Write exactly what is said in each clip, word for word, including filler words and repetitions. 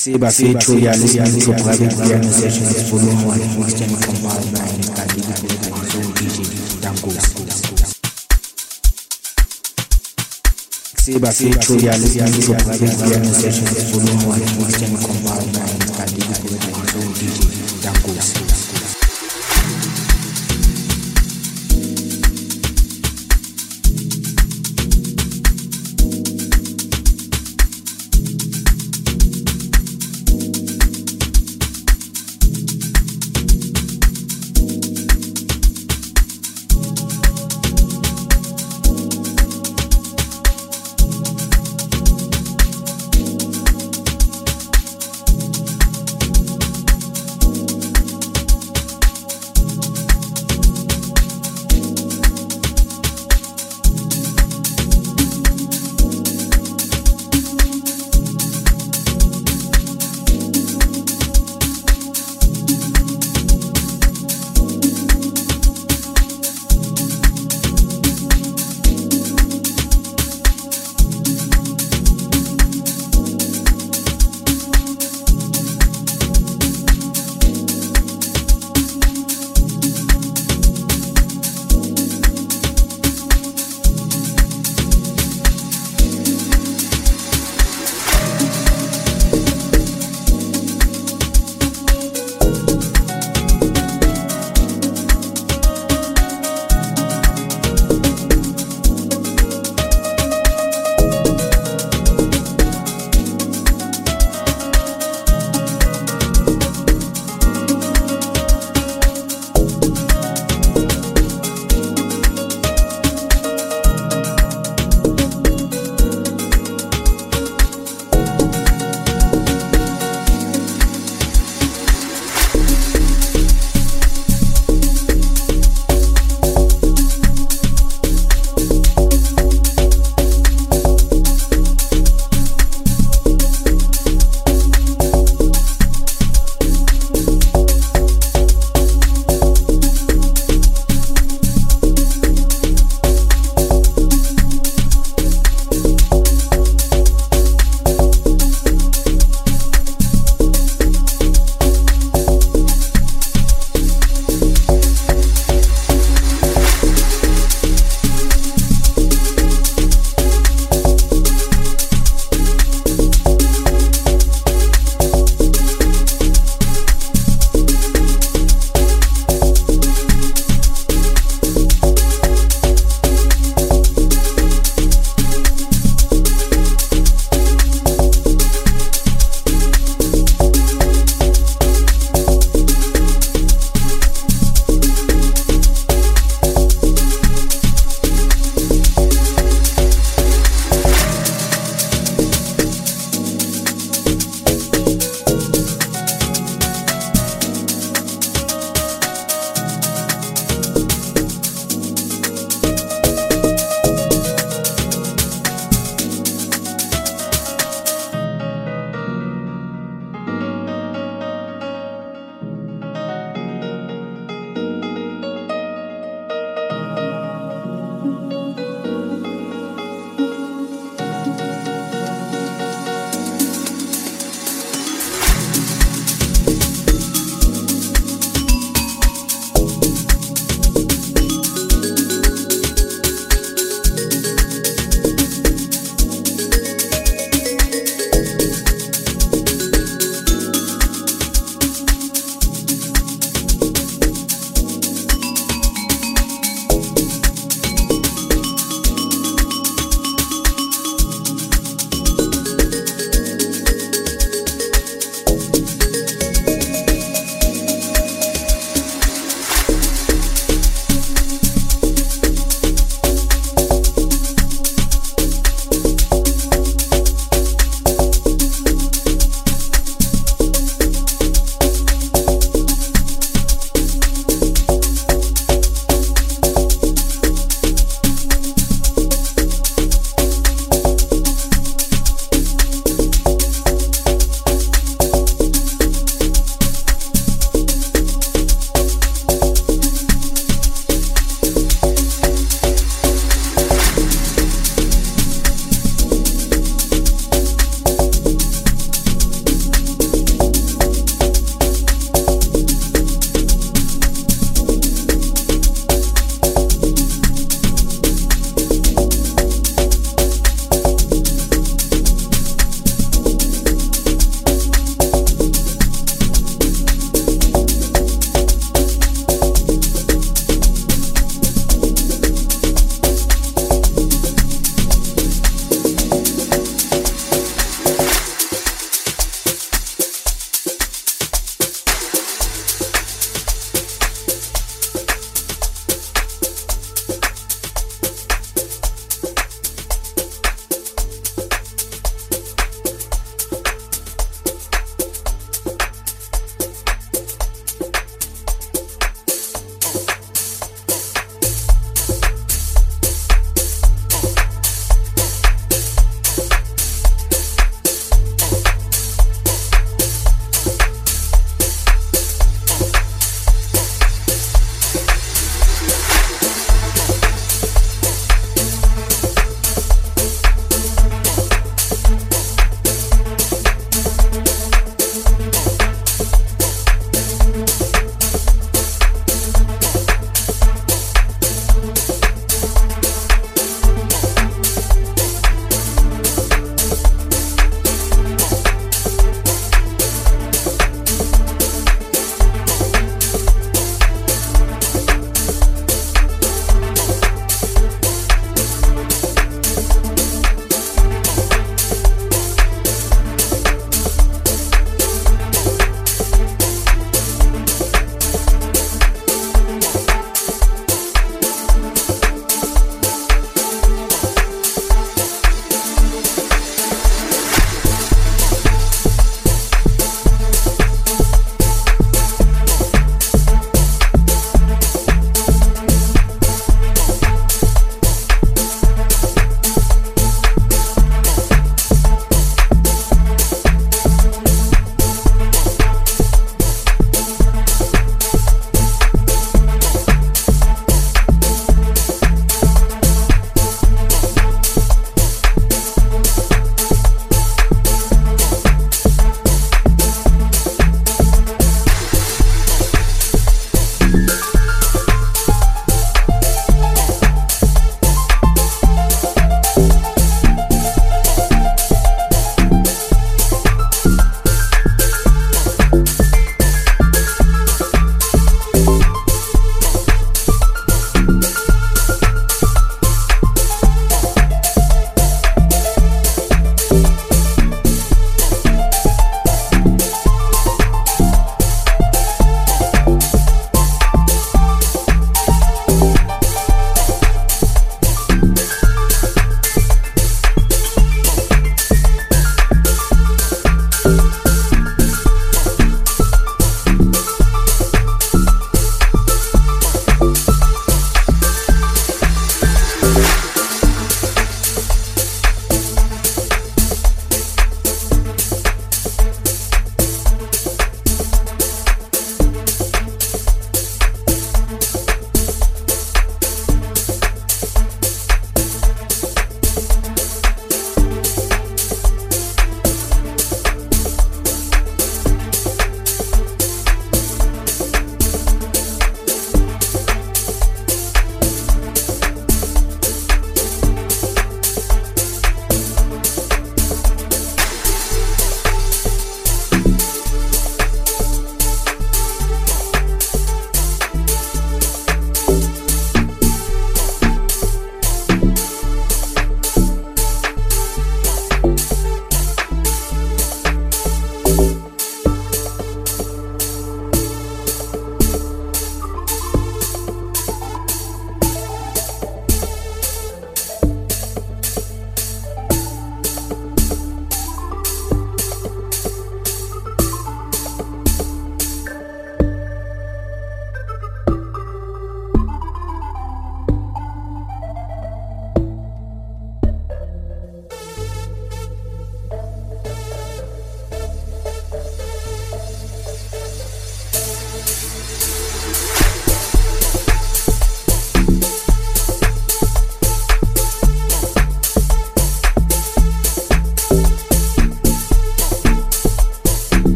Xiba Fethu, you are listening to Private Piano Sessions, Volume one, Christian Kamal, and Khalid Abdul D J, Dangos. Xiba Fethu, you are listening to Private Piano Sessions, Volume one, Christian Kamal, and Khalid Abdul D J, Dangos.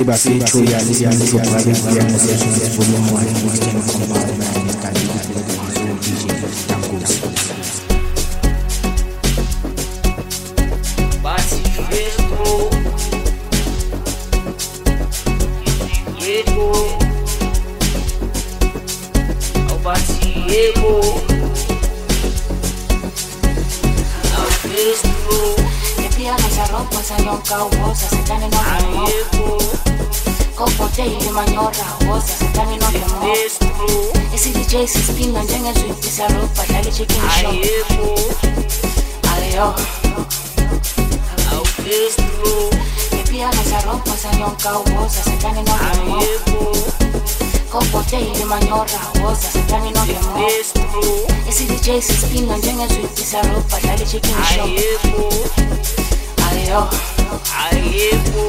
Seba Feature, you are listening to Private Piano Sessions Volume one, Christian Compound Man, Khalid Zone D J, Dangos. Basi Festo, Yego, oh Basi Yego, oh Festo. Piano se rompe, se nunca hubo, se están en otro Copote y mañorra, voz, se están en otro Ese D J se espina, en el suite, se ropa, dale chicken show Adiós El piano se rompe, se nunca hubo, se están en otro Copote y mañorra, voz, se están en otro Ese D J se espina, en el suite, se ropa, dale chicken show Ayo, ayo.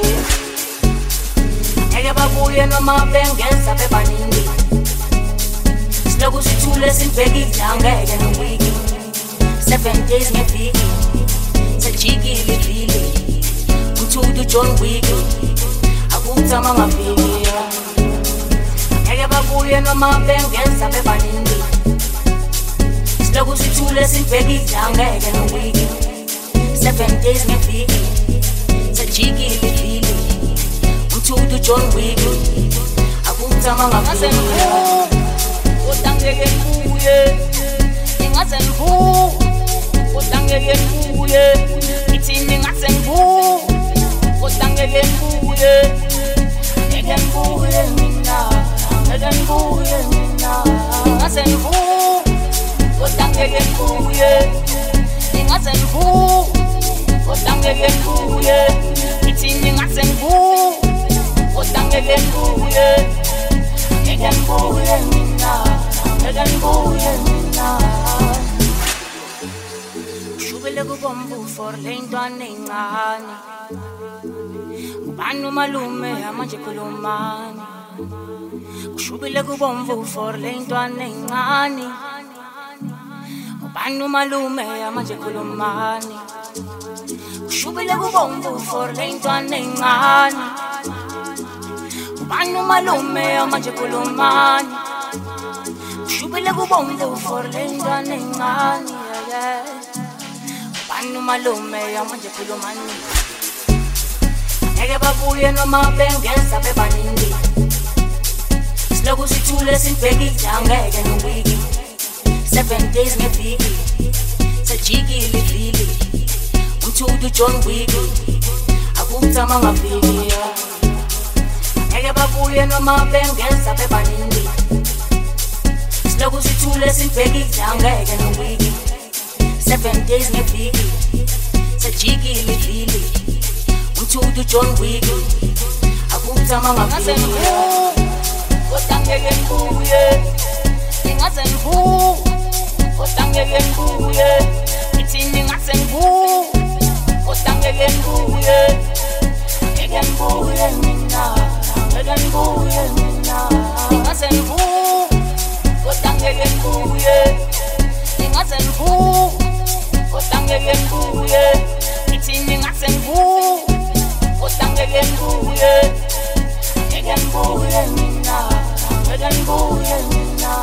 Ege babuye noma bengeza bebaningi. Slogu sithule sinibheki ngeke nowiki. Seven days ngeviki. Sajikile vile. Umthudu John Wick. Akuthama ngaviki. Ege babuye noma bengeza bebaningi. Slogu sithule sinibheki ngeke nowiki. Seven days ngeviki sajikile vile umthudu John Wick akuthama ngavile Udangeke ngibuye ingaze ngibu Udangeke ngibuye ngithini ngaze ngibu Udangeke ngibuye ngeke ngibuye mina ngeke ngibuye mina ngaze ngibu Udangeke ngibuye ingaze ngibu Udangeke ngibuye ngithini ngaze ngibu Udangeke ngibuye ngeke ngibuye mina ngeke ngibuye mina Shubele kubomvu for le ntwana encane Ubani umalume manje khulumani Kushubele kubomvu for le ntwana encane Ubani umalume manje khulumani Kushubile kubomvu for le ntwana encane Ubani umalume manje khulumani Kushubile kubomvu for le ntwana encane Ubani umalume manje khulumani Ngeke babuye noma bengeza bebaningi Slogu sithule sinibheki ngeke nowiki Seven days ngeviki sajikile vile umthudu John Wick akuthama ngaviki Ngeke babuye noma bengeza bebaningi Slogu sithule sinibheki ngeke nowiki Seven days ngeviki sajikile vile umthudu John Wick akuthama ngaviki Udangeke ngibuye ingaze ngibu Udangeke ngibuye ngithini ngaze ngibu Udangeke ngibuye ngeke ngibuye mina ngeke ngibuye mina ngaze ngibu Udangeke ngibuye ingaze ngibu Udangeke ngibuye ngithini ngaze ngibu Udangeke ngibuye ngeke ngibuye mina ngeke ngibuye mina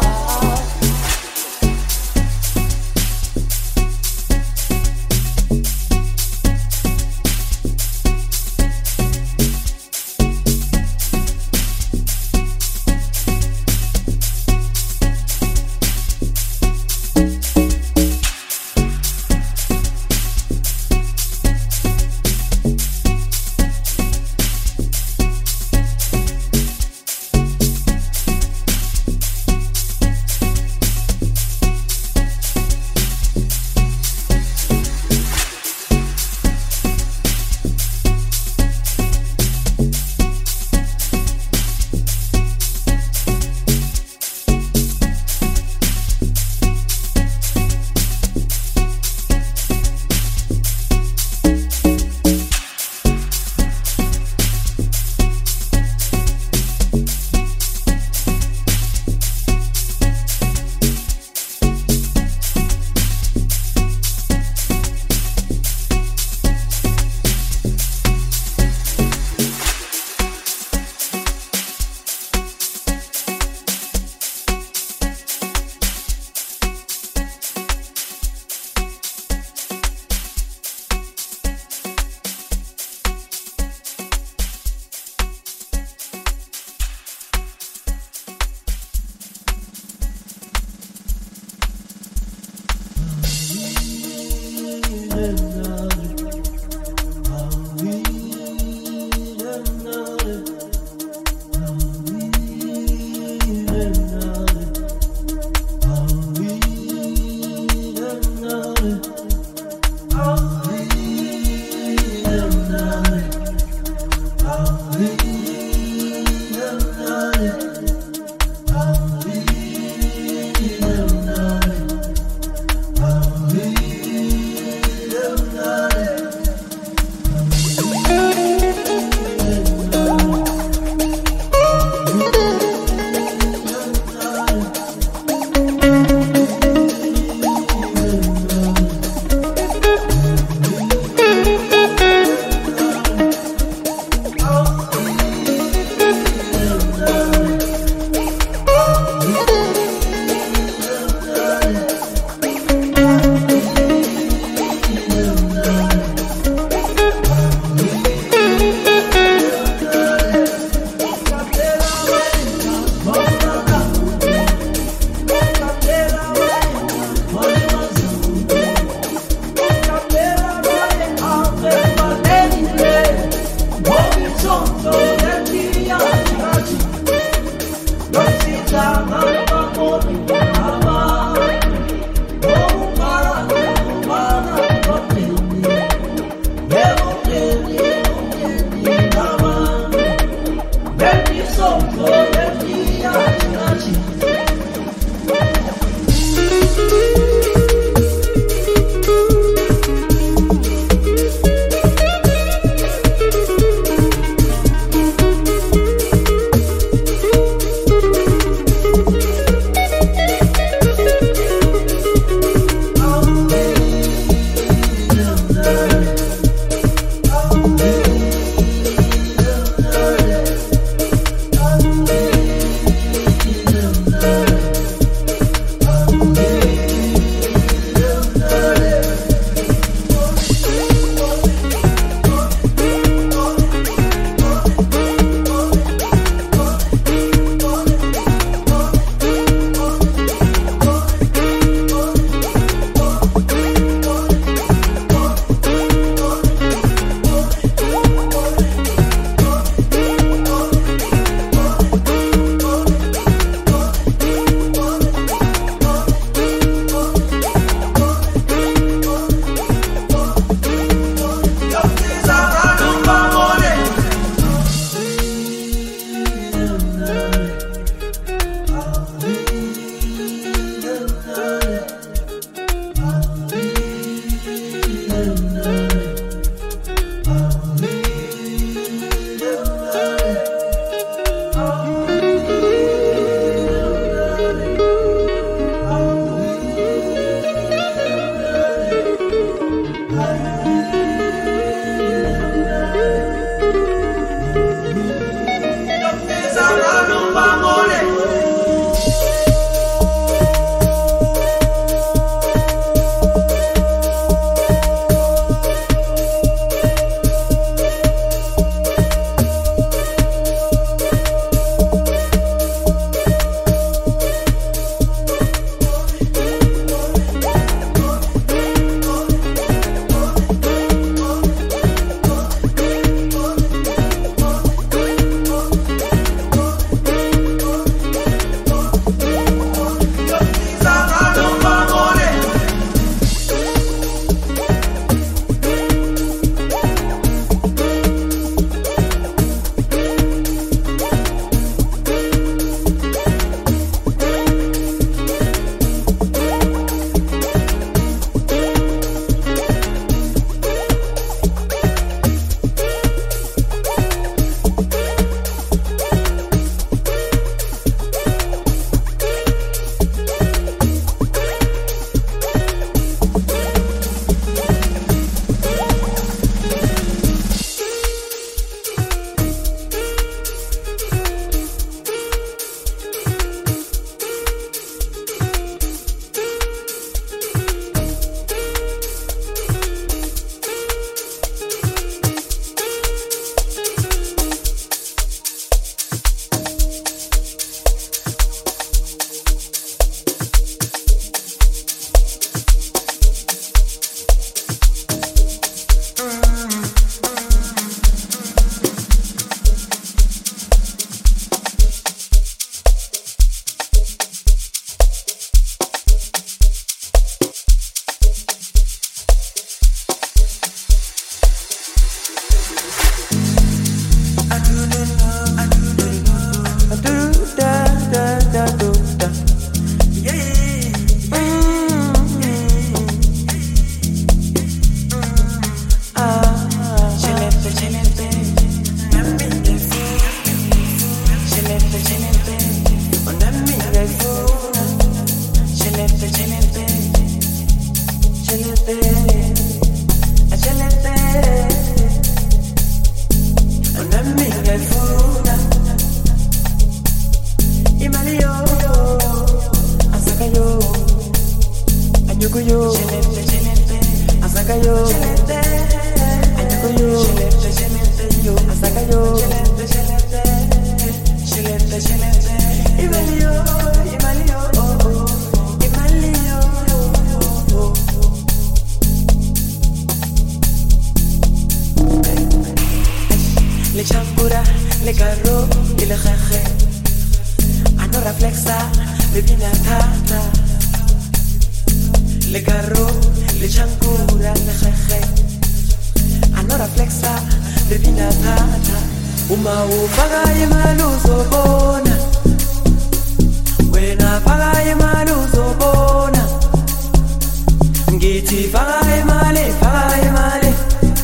Wena faka imali uzobona. Ngithi faka imali, faka imali.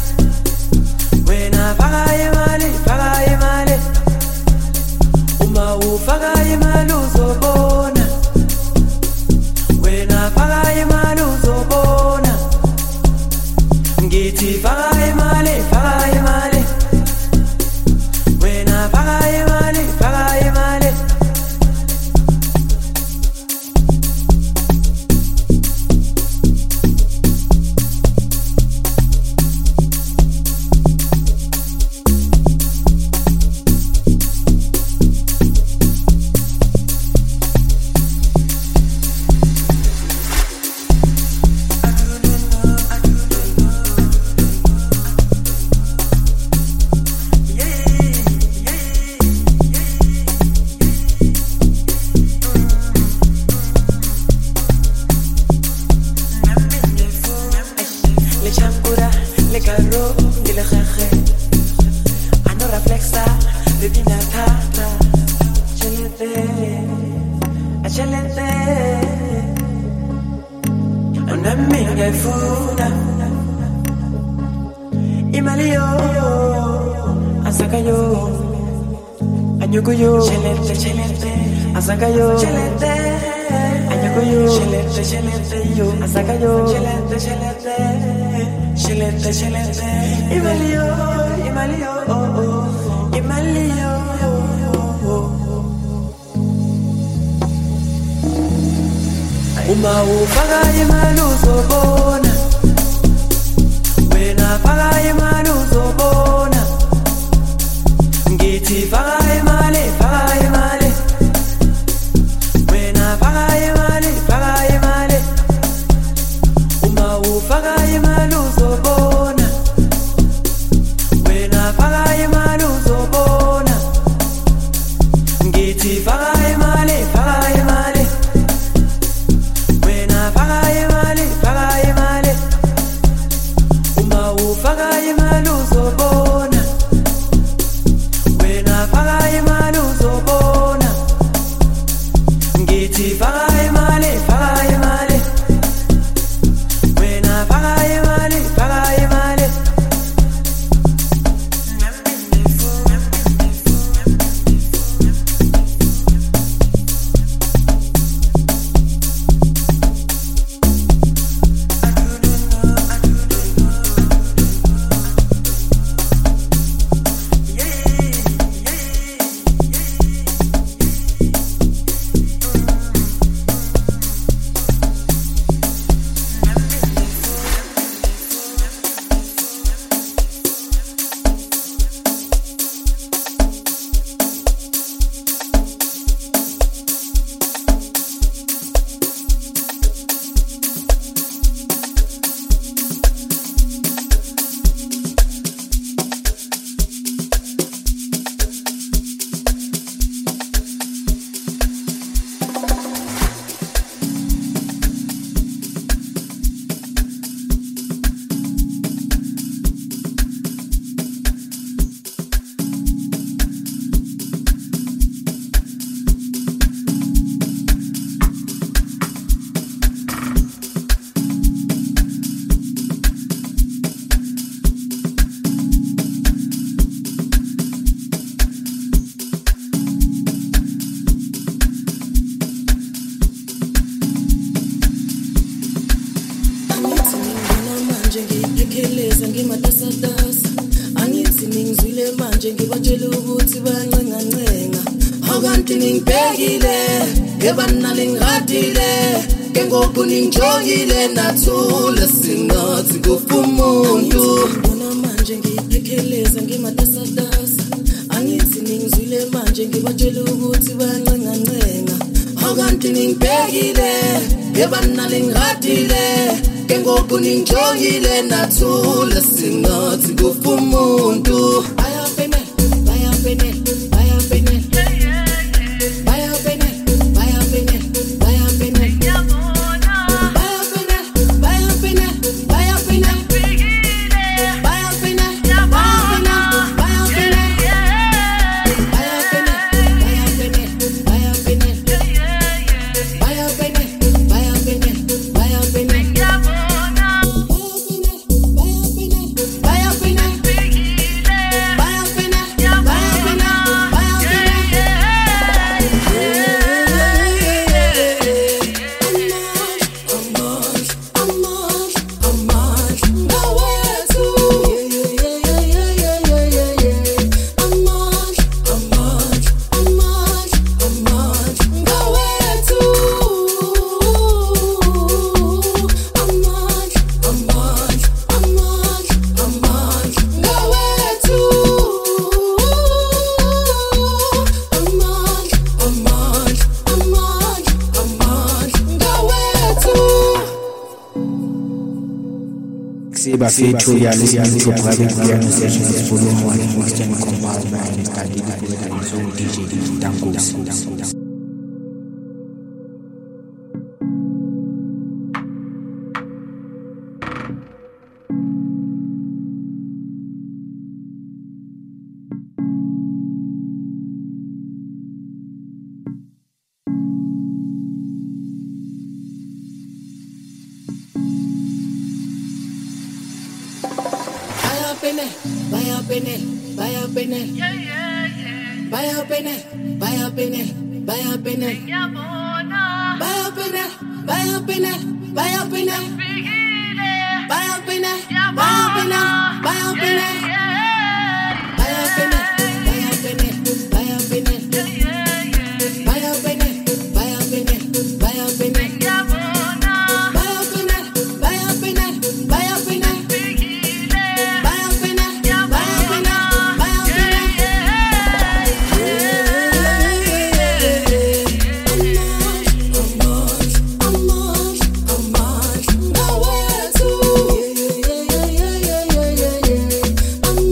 Wena faka imali, faka imali. Uma ufaka imali uzobona. Wena faka imali uzobona. Ngithi faka imali, faka imali. Wena faka imali, faka imali. Uma ufaka imali uzobona. Wena faka imali uzobona. Ngithi faka imali, faka imali. Wena faka imali, faka imali. Uma ufaka imali uzobona. Wena faka imali uzobona. Ngithi faka imali, faka imali. Wena faka imali, faka imali. Uma ufaka imali uzobona. Wena faka imali uzobona. Ngithi faka imali, faka imali. Wena faka imali, faka imali. Ningijongile nathula singathi kufumuntu bona manje ngiphekeleza ngimatasatasa angithi ningizwile manje ngibatshela ukuthi bancenga ncenga akanti ningibhekile ngebana lingadile ke ngoku ningijongile nathula singathi kufumuntu ayapene bayapene bayapene bayapene bayapene bayapene Seba fethu ya listening to private piano sessions is volume one in Western Combal Man studied with his own D J Dangoso. Buy up in it, buy up in it, yeah, yeah, yeah. Buy up in it, buy up in it, buy up in it, buy up in it, buy up in it, buy up in it, buy up in it, buy up in it, buy up in it, buy up in it, buy up in it, buy up in it, buy up in it, buy up in it. I'm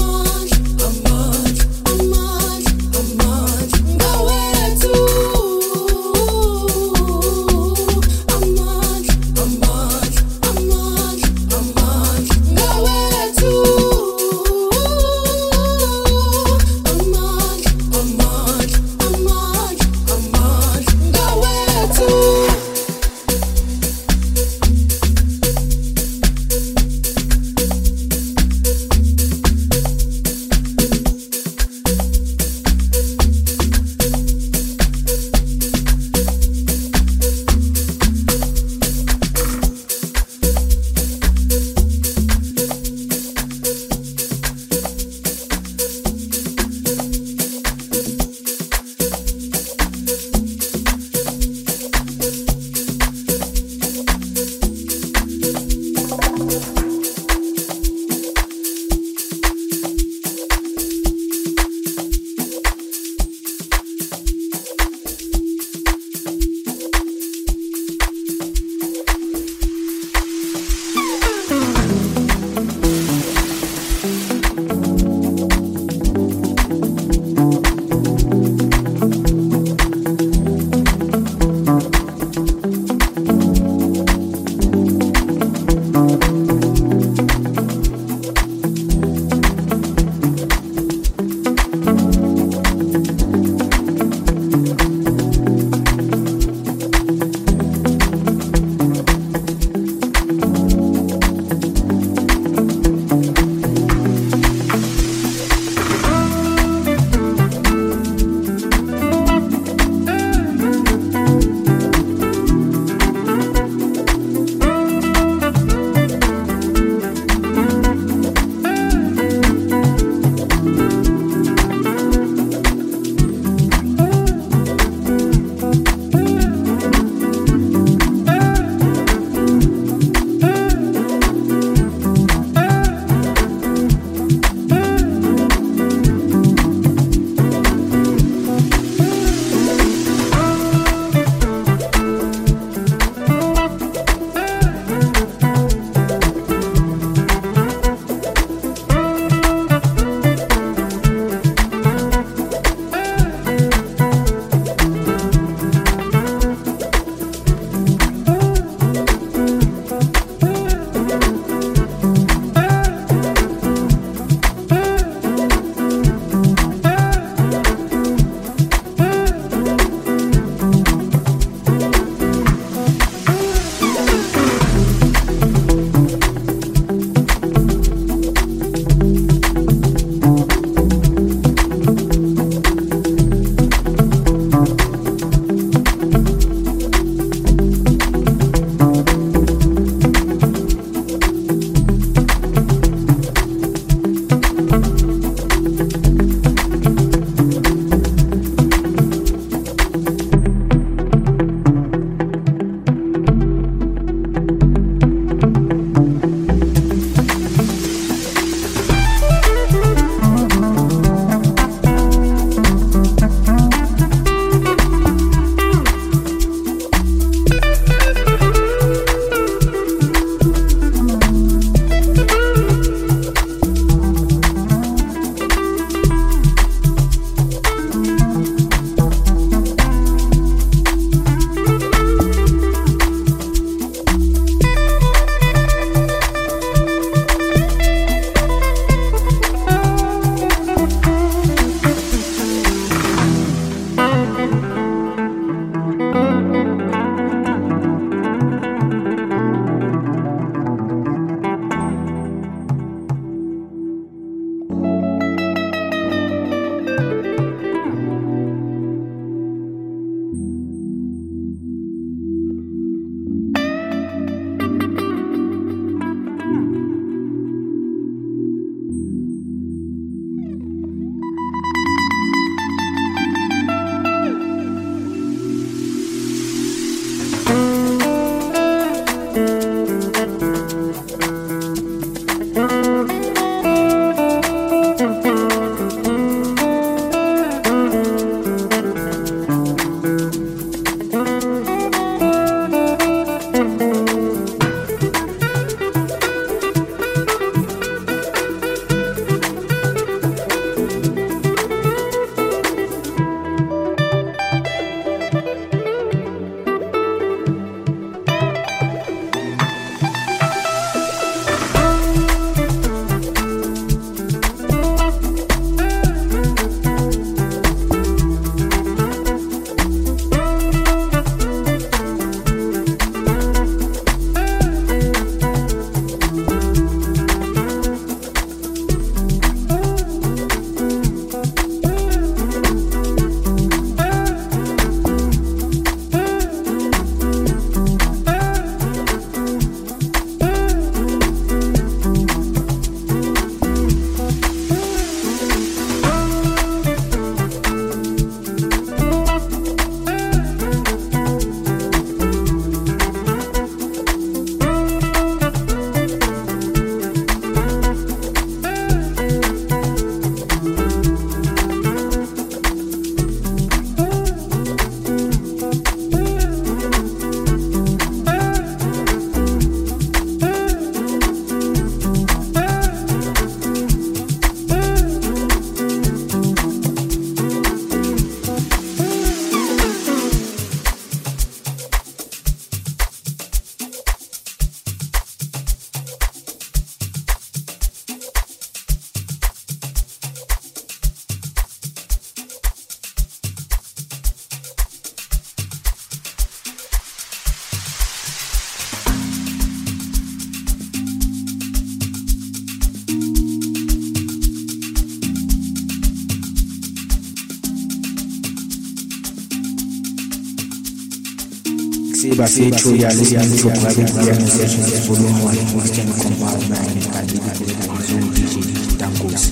Siba feature ya listen to private piano sessions volume one Christian Compound nine Kadidi Zone D J Dangos.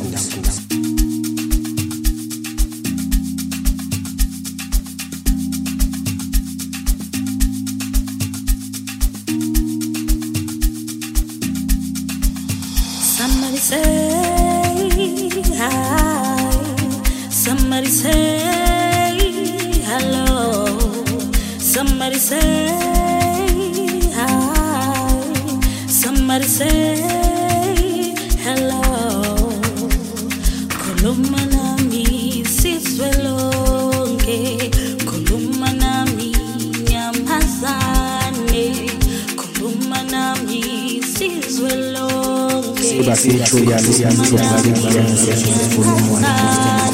Somebody say hi. Somebody say hello. Somebody say hi. Somebody say hello. Koluma nami siswelonge. Koluma nami nyamazane. Koluma nami siswelonge. Siba feature ya listen to private piano sessions volume one Christian